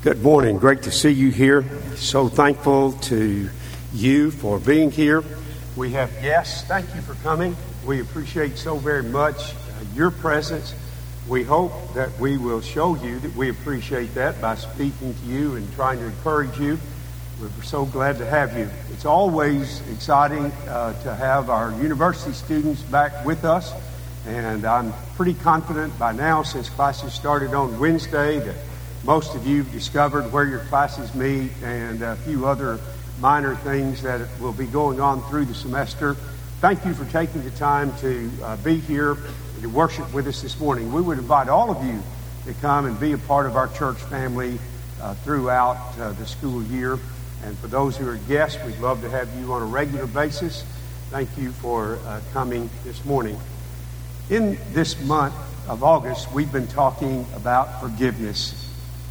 Good morning. Great to see you here. So thankful to you for being here. We have guests. Thank you for coming. We appreciate so very much your presence. We hope that we will show you that we appreciate that by speaking to you and trying to encourage you. We're so glad to have you. It's always exciting to have our university students back with us. And I'm pretty confident by now, since classes started on Wednesday, that most of you have discovered where your classes meet and a few other minor things that will be going on through the semester. Thank you for taking the time to be here and to worship with us this morning. We would invite all of you to come and be a part of our church family throughout the school year. And for those who are guests, we'd love to have you on a regular basis. Thank you for coming this morning. In this month of August, we've been talking about forgiveness.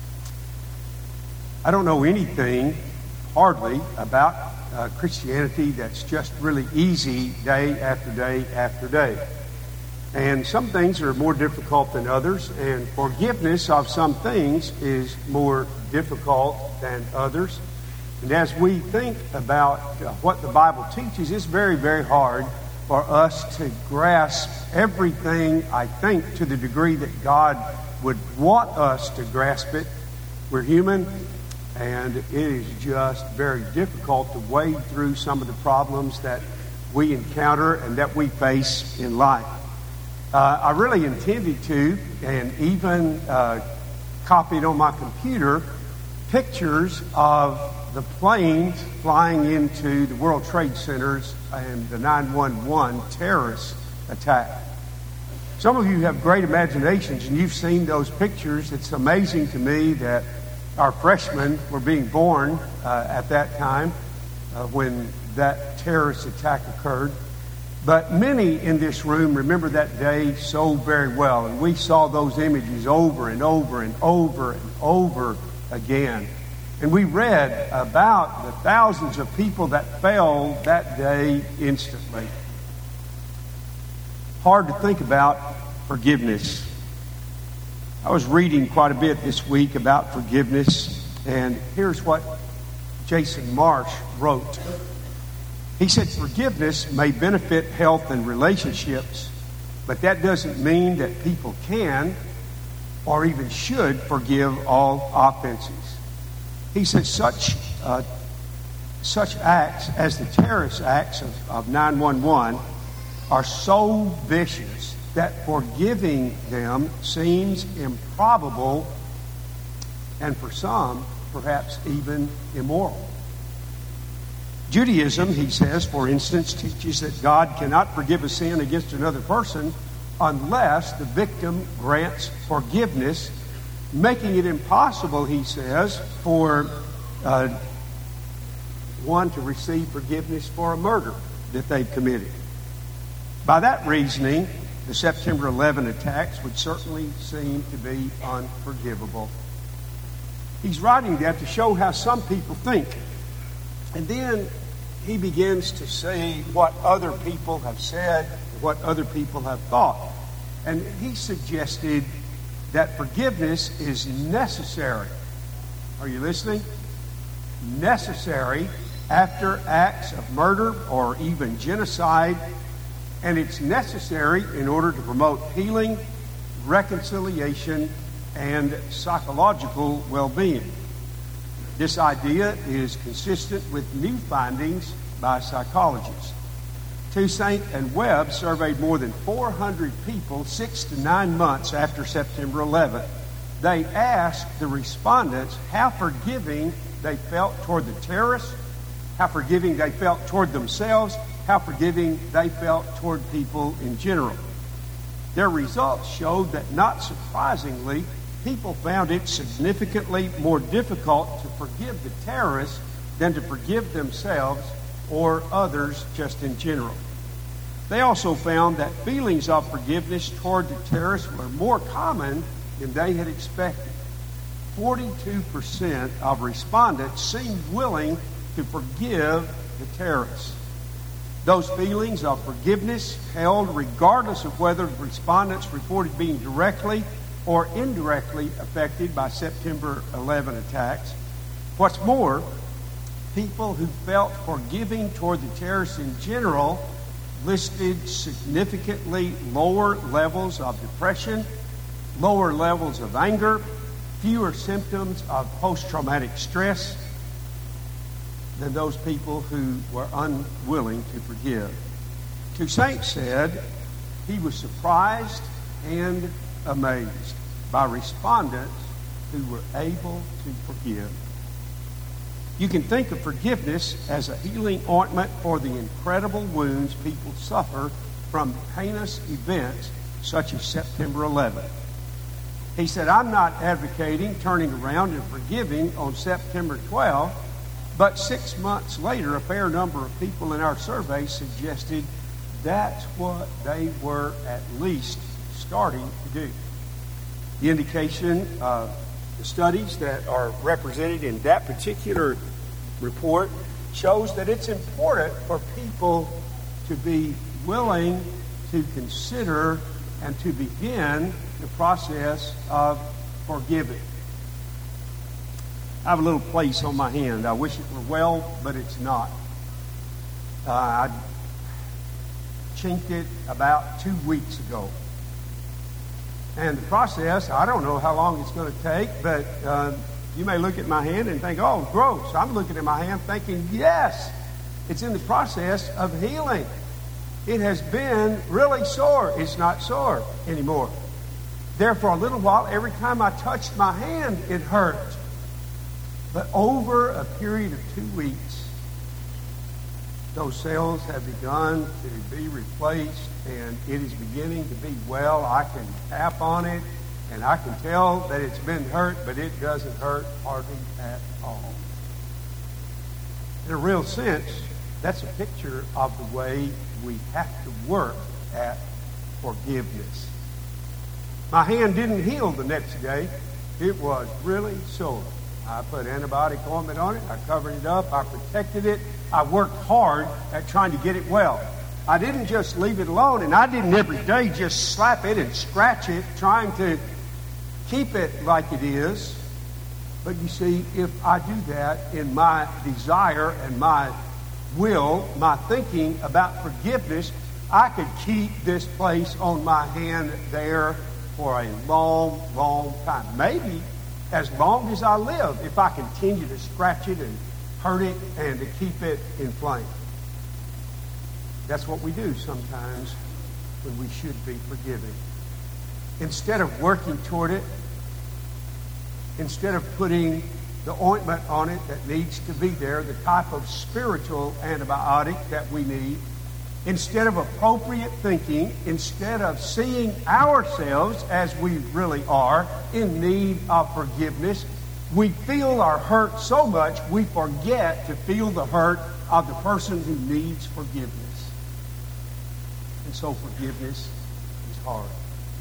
I don't know anything, hardly, about Christianity that's just really easy day after day after day. And some things are more difficult than others, and forgiveness of some things is more difficult than others. And as we think about what the Bible teaches, it's very, very hard for us to grasp everything, I think, to the degree that God would want us to grasp it. We're human. And it is just very difficult to wade through some of the problems that we encounter and that we face in life. I really intended to, and even copied on my computer, pictures of the planes flying into the World Trade Centers and the 9/11 terrorist attack. Some of you have great imaginations, and you've seen those pictures. It's amazing to me that our freshmen were being born at that time when that terrorist attack occurred. But many in this room remember that day so very well. And we saw those images over and over and over and over again. And we read about the thousands of people that fell that day instantly. Hard to think about forgiveness. I was reading quite a bit this week about forgiveness, and here's what Jason Marsh wrote. He said, "Forgiveness may benefit health and relationships, but that doesn't mean that people can or even should forgive all offenses." He said, such acts as the terrorist acts of 9/11 are so vicious that forgiving them seems improbable, and for some, perhaps even immoral. Judaism, he says, for instance, teaches that God cannot forgive a sin against another person unless the victim grants forgiveness, making it impossible, he says, for one to receive forgiveness for a murder that they've committed. By that reasoning, the September 11 attacks would certainly seem to be unforgivable. He's writing that to show how some people think. And then he begins to say what other people have said, what other people have thought. And he suggested that forgiveness is necessary. Are you listening? Necessary after acts of murder or even genocide. And it's necessary in order to promote healing, reconciliation, and psychological well-being. This idea is consistent with new findings by psychologists. Toussaint and Webb surveyed more than 400 people 6 to 9 months after September 11th. They asked the respondents how forgiving they felt toward the terrorists, how forgiving they felt toward themselves, how forgiving they felt toward people in general. Their results showed that, not surprisingly, people found it significantly more difficult to forgive the terrorists than to forgive themselves or others just in general. They also found that feelings of forgiveness toward the terrorists were more common than they had expected. 42% of respondents seemed willing to forgive the terrorists. Those feelings of forgiveness held regardless of whether respondents reported being directly or indirectly affected by September 11 attacks. What's more, people who felt forgiving toward the terrorists in general listed significantly lower levels of depression, lower levels of anger, fewer symptoms of post-traumatic stress than those people who were unwilling to forgive. Toussaint said he was surprised and amazed by respondents who were able to forgive. You can think of forgiveness as a healing ointment for the incredible wounds people suffer from heinous events such as September 11. He said, I'm not advocating turning around and forgiving on September 12, but 6 months later, a fair number of people in our survey suggested that's what they were at least starting to do. The indication of the studies that are represented in that particular report shows that it's important for people to be willing to consider and to begin the process of forgiving. I have a little place on my hand. I wish it were well, but it's not. I chinked it about 2 weeks ago. And the process, I don't know how long it's going to take, but you may look at my hand and think, oh, gross. I'm looking at my hand thinking, yes, it's in the process of healing. It has been really sore. It's not sore anymore. There for a little while, every time I touched my hand, it hurt. But over a period of 2 weeks, those cells have begun to be replaced, and it is beginning to be well. I can tap on it, and I can tell that it's been hurt, but it doesn't hurt hardly at all. In a real sense, that's a picture of the way we have to work at forgiveness. My hand didn't heal the next day. It was really sore. I put antibiotic ointment on it. I covered it up. I protected it. I worked hard at trying to get it well. I didn't just leave it alone, and I didn't every day just slap it and scratch it, trying to keep it like it is. But you see, if I do that in my desire and my will, my thinking about forgiveness, I could keep this place on my hand there for a long, long time. Maybe as long as I live, if I continue to scratch it and hurt it and to keep it inflamed. That's what we do sometimes when we should be forgiving. Instead of working toward it, instead of putting the ointment on it that needs to be there, the type of spiritual antibiotic that we need, instead of appropriate thinking, instead of seeing ourselves as we really are in need of forgiveness, we feel our hurt so much we forget to feel the hurt of the person who needs forgiveness. And so forgiveness is hard.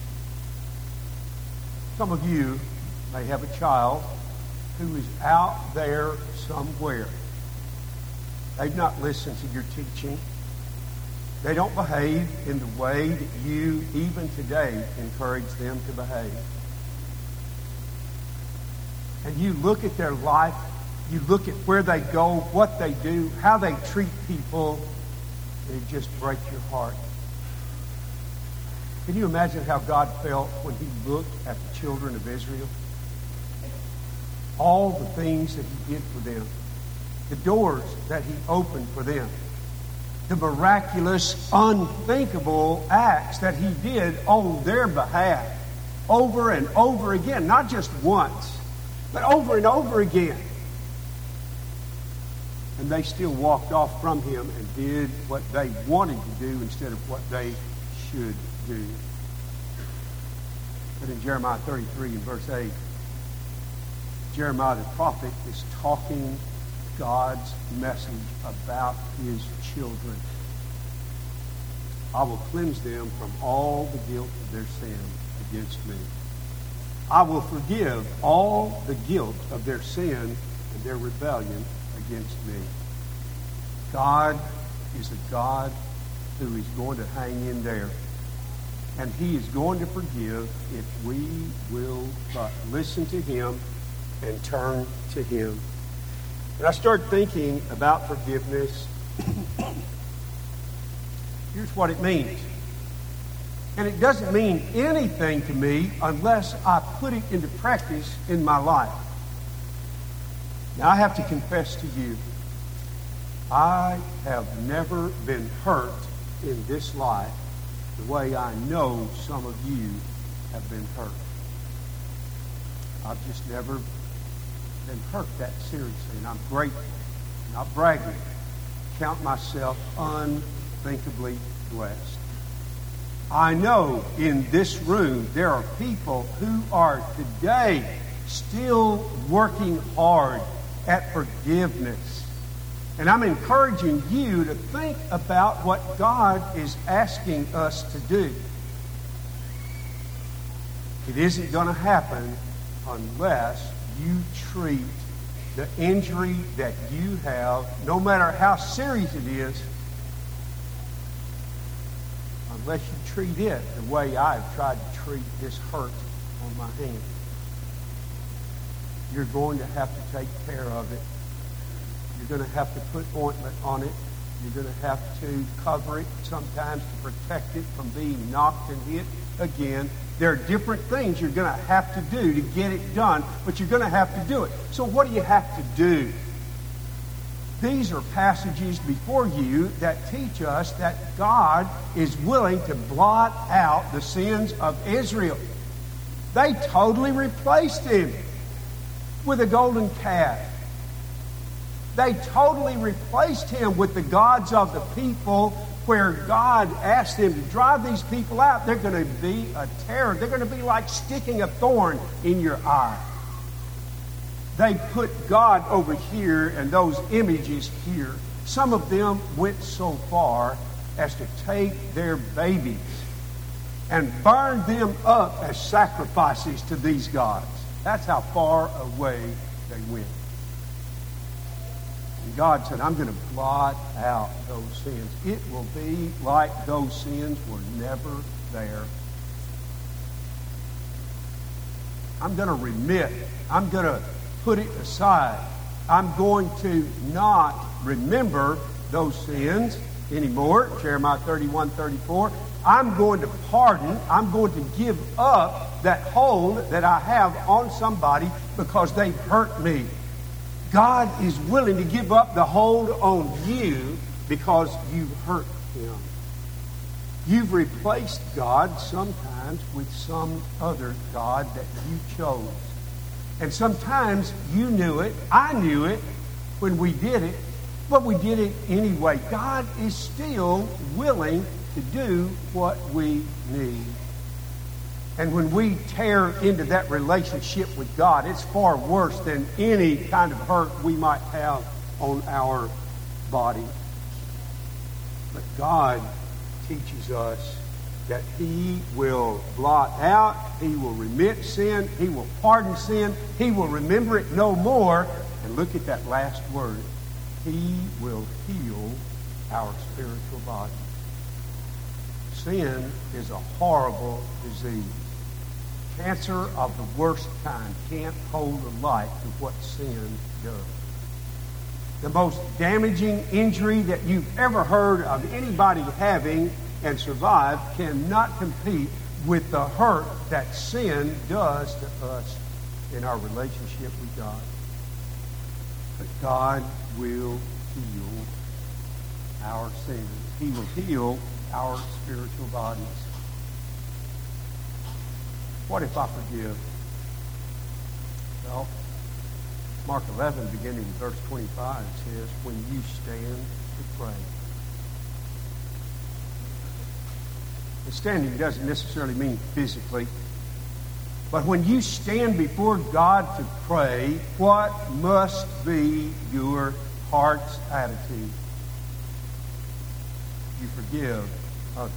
Some of you may have a child who is out there somewhere. They've not listened to your teaching. They don't behave in the way that you, even today, encourage them to behave. And you look at their life, you look at where they go, what they do, how they treat people, and it just breaks your heart. Can you imagine how God felt when he looked at the children of Israel? All the things that he did for them, the doors that he opened for them, the miraculous, unthinkable acts that he did on their behalf over and over again, not just once, but over and over again. And they still walked off from him and did what they wanted to do instead of what they should do. But in Jeremiah 33 and verse 8, Jeremiah the prophet is talking God's message about his children. I will cleanse them from all the guilt of their sin against me. I will forgive all the guilt of their sin and their rebellion against me. God is a God who is going to hang in there. And He is going to forgive if we will but listen to Him and turn to Him. And I started thinking about forgiveness. Here's what it means. And it doesn't mean anything to me unless I put it into practice in my life. Now, I have to confess to you, I have never been hurt in this life the way I know some of you have been hurt. I've just never been hurt that seriously, and I'm grateful, not bragging. Count myself unthinkably blessed. I know in this room there are people who are today still working hard at forgiveness. And I'm encouraging you to think about what God is asking us to do. It isn't going to happen unless you treat the injury that you have, no matter how serious it is, unless you treat it the way I've tried to treat this hurt on my hand. You're going to have to take care of it. You're going to have to put ointment on it. You're going to have to cover it sometimes to protect it from being knocked and hit again. There are different things you're going to have to do to get it done, but you're going to have to do it. So what do you have to do? These are passages before you that teach us that God is willing to blot out the sins of Israel. They totally replaced Him with a golden calf. They totally replaced Him with the gods of the people, where God asked them to drive these people out. They're going to be a terror. They're going to be like sticking a thorn in your eye. They put God over here and those images here. Some of them went so far as to take their babies and burn them up as sacrifices to these gods. That's how far away they went. And God said, I'm going to blot out those sins. It will be like those sins were never there. I'm going to remit. I'm going to put it aside. I'm going to not remember those sins anymore. Jeremiah 31:34. I'm going to pardon. I'm going to give up that hold that I have on somebody because they've hurt me. God is willing to give up the hold on you because you've hurt Him. You've replaced God sometimes with some other God that you chose. And sometimes you knew it, I knew it when we did it, but we did it anyway. God is still willing to do what we need. And when we tear into that relationship with God, it's far worse than any kind of hurt we might have on our body. But God teaches us that He will blot out, He will remit sin, He will pardon sin, He will remember it no more. And look at that last word. He will heal our spiritual body. Sin is a horrible disease. Cancer of the worst kind can't hold a light to what sin does. The most damaging injury that you've ever heard of anybody having and survive cannot compete with the hurt that sin does to us in our relationship with God. But God will heal our sins. He will heal our spiritual bodies. What if I forgive? Well, Mark 11, beginning with verse 25, says, when you stand to pray. The standing doesn't necessarily mean physically, but when you stand before God to pray, what must be your heart's attitude? You forgive others.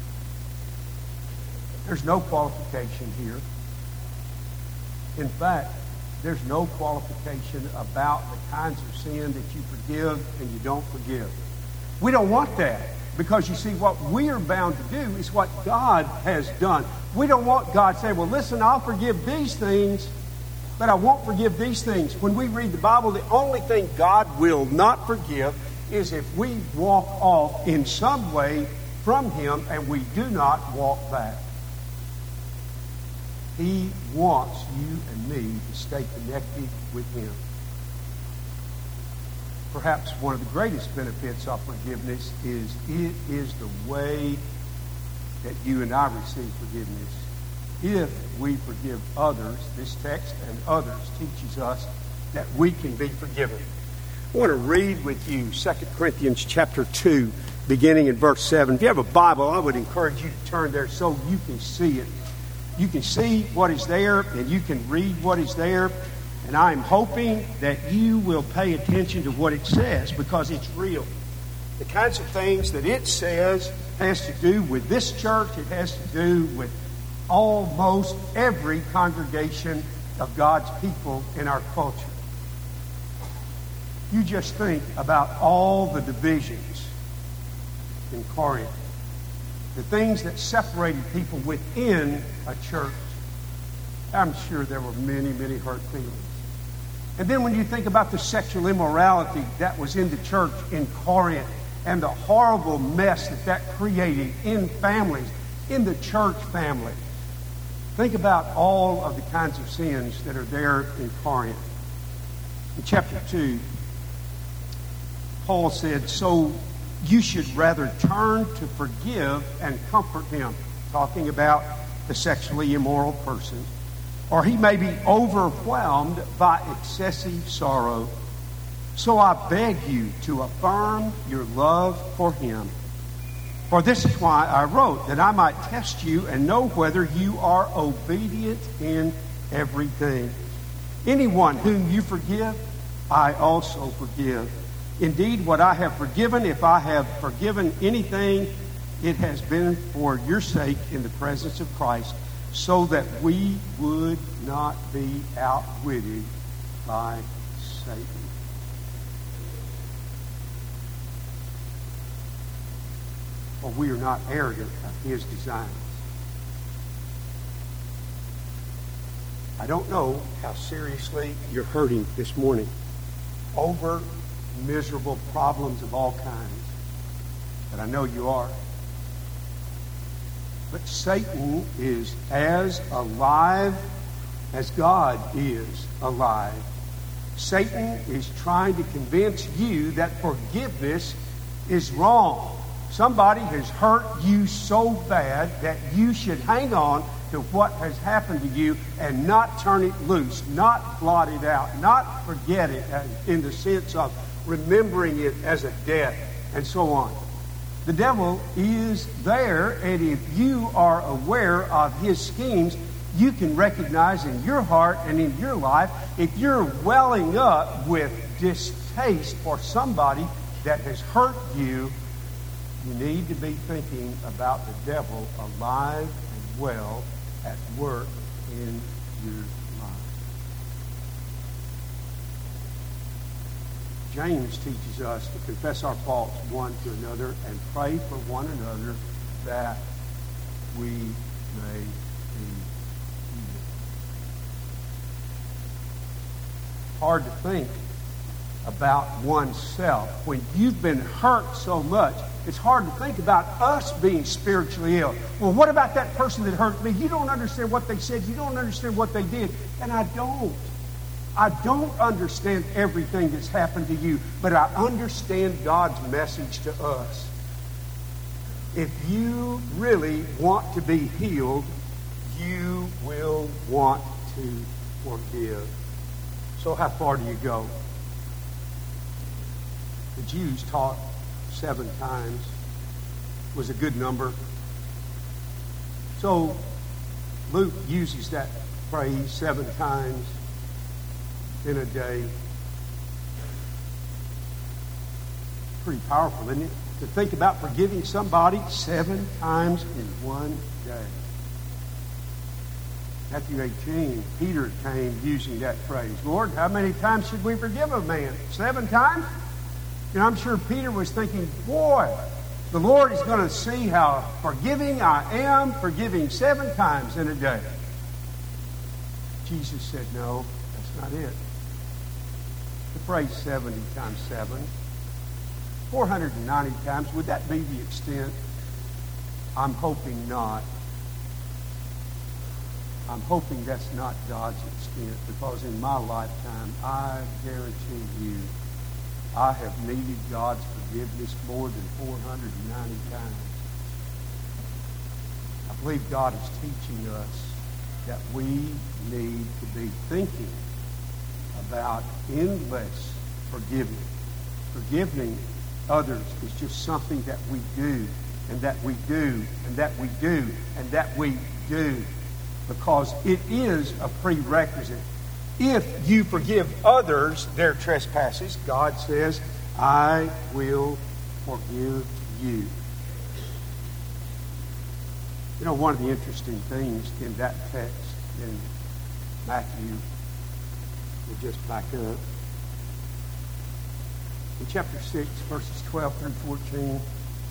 There's no qualification here. In fact, there's no qualification about the kinds of sin that you forgive and you don't forgive. We don't want that. Because you see, what we are bound to do is what God has done. We don't want God to say, well, listen, I'll forgive these things, but I won't forgive these things. When we read the Bible, the only thing God will not forgive is if we walk off in some way from Him and we do not walk back. He wants you and me to stay connected with Him. Perhaps one of the greatest benefits of forgiveness is it is the way that you and I receive forgiveness. If we forgive others, this text and others teaches us that we can be forgiven. I want to read with you 2 Corinthians chapter 2, beginning in verse 7. If you have a Bible, I would encourage you to turn there so you can see it. You can see what is there and you can read what is there. And I'm hoping that you will pay attention to what it says because it's real. The kinds of things that it says has to do with this church. It has to do with almost every congregation of God's people in our culture. You just think about all the divisions in Corinth, the things that separated people within a church. I'm sure there were many, many hurt feelings. And then when you think about the sexual immorality that was in the church in Corinth and the horrible mess that created in families, in the church family, think about all of the kinds of sins that are there in Corinth. In chapter 2, Paul said, so you should rather turn to forgive and comfort him, talking about the sexually immoral person, or he may be overwhelmed by excessive sorrow. So I beg you to affirm your love for him. For this is why I wrote, that I might test you and know whether you are obedient in everything. Anyone whom you forgive, I also forgive. Indeed, what I have forgiven, if I have forgiven anything, it has been for your sake in the presence of Christ, so that we would not be outwitted by Satan. For we are not arrogant of his designs. I don't know how seriously you're hurting this morning over miserable problems of all kinds, but I know you are. But Satan is as alive as God is alive. Satan is trying to convince you that forgiveness is wrong. Somebody has hurt you so bad that you should hang on to what has happened to you and not turn it loose, not blot it out, not forget it in the sense of remembering it as a debt, and so on. The devil is there, and if you are aware of his schemes, you can recognize in your heart and in your life, if you're welling up with distaste for somebody that has hurt you, you need to be thinking about the devil alive and well at work in your life. James teaches us to confess our faults one to another and pray for one another that we may be healed. Hard to think about oneself. When you've been hurt so much, it's hard to think about us being spiritually ill. Well, what about that person that hurt me? You don't understand what they said. You don't understand what they did. And I don't. I don't understand everything that's happened to you, but I understand God's message to us. If you really want to be healed, you will want to forgive. So how far do you go? The Jews taught 7 times was a good number. So Luke uses that phrase 7 times in a day. Pretty powerful, isn't it? To think about forgiving somebody 7 times in one day. Matthew 18, Peter came using that phrase. Lord, how many times should we forgive a man? 7 times? And I'm sure Peter was thinking, boy, The Lord is going to see how forgiving I am, forgiving 7 times in a day. Jesus said, no, that's not it. The phrase 70 times 7, 490 times, would that be the extent? I'm hoping not. I'm hoping that's not God's extent, because in my lifetime, I guarantee you, I have needed God's forgiveness more than 490 times. I believe God is teaching us that we need to be thinking about endless forgiveness. Forgiving others is just something that we do, and that we do, and that we do, and that we do, because it is a prerequisite. If you forgive others their trespasses, God says, I will forgive you. You know, one of the interesting things in that text in Matthew, we'll just back up. In chapter 6, verses 12 through 14,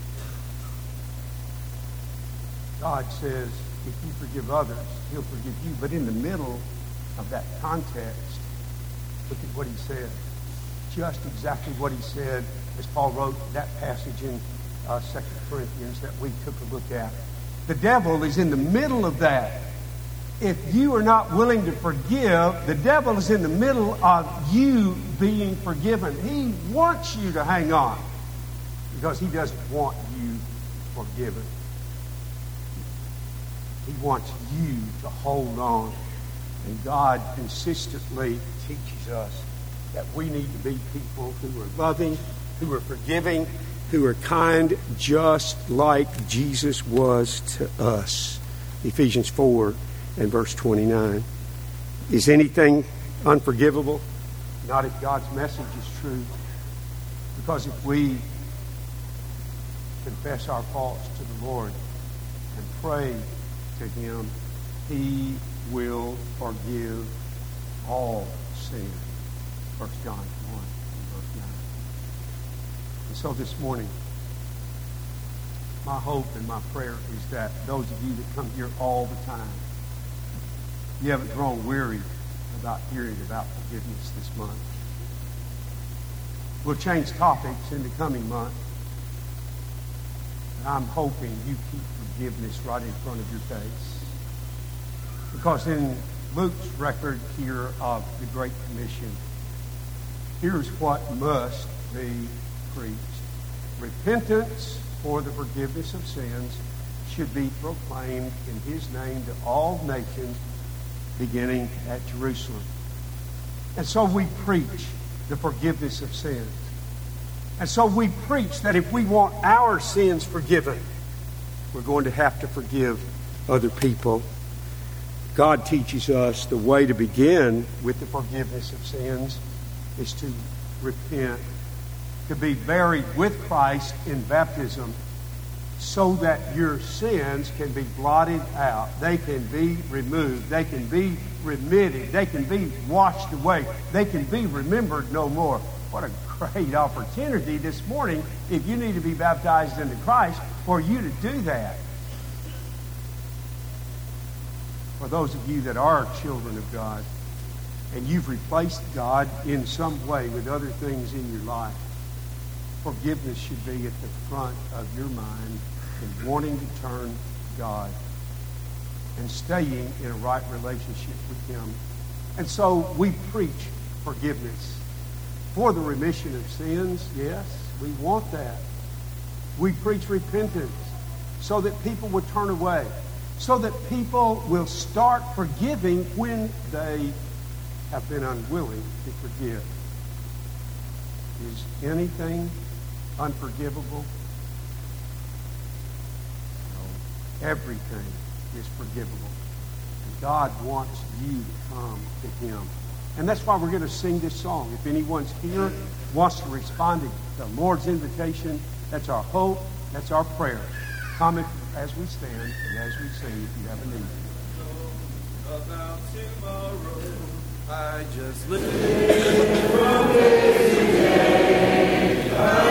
God says, if you forgive others, He'll forgive you. But in the middle of that context, look at what He said. Just exactly what He said as Paul wrote that passage in 2 Corinthians that we took a look at. The devil is in the middle of that. If you are not willing to forgive, the devil is in the middle of you being forgiven. He wants you to hang on because he doesn't want you forgiven. He wants you to hold on. And God consistently teaches us that we need to be people who are loving, who are forgiving, who are kind, just like Jesus was to us. Ephesians 4 and verse 29. Is anything unforgivable? Not if God's message is true. Because if we confess our faults to the Lord and pray to Him, He will forgive all sin. 1 John 1 and verse 9. And so this morning, my hope and my prayer is that those of you that come here all the time, you haven't grown weary about hearing about forgiveness this month. We'll change topics in the coming month. And I'm hoping you keep forgiveness right in front of your face. Because in Luke's record here of the Great Commission, here's what must be preached. Repentance for the forgiveness of sins should be proclaimed in His name to all nations, beginning at Jerusalem. And so we preach the forgiveness of sins. And so we preach that if we want our sins forgiven, we're going to have to forgive other people. God teaches us the way to begin with the forgiveness of sins is to repent, to be buried with Christ in baptism, so that your sins can be blotted out. They can be removed. They can be remitted. They can be washed away. They can be remembered no more. What a great opportunity this morning, if you need to be baptized into Christ, for you to do that. For those of you that are children of God, and you've replaced God in some way with other things in your life, forgiveness should be at the front of your mind and wanting to turn to God and staying in a right relationship with Him. And so we preach forgiveness for the remission of sins. Yes, we want that. We preach repentance so that people will turn away, so that people will start forgiving when they have been unwilling to forgive. Is anything unforgivable? No. Everything is forgivable. And God wants you to come to Him. And that's why we're going to sing this song. If anyone's here, wants to respond to the Lord's invitation, that's our hope, that's our prayer. Comment as we stand and as we sing if you have a need. About tomorrow, I just live from day to day.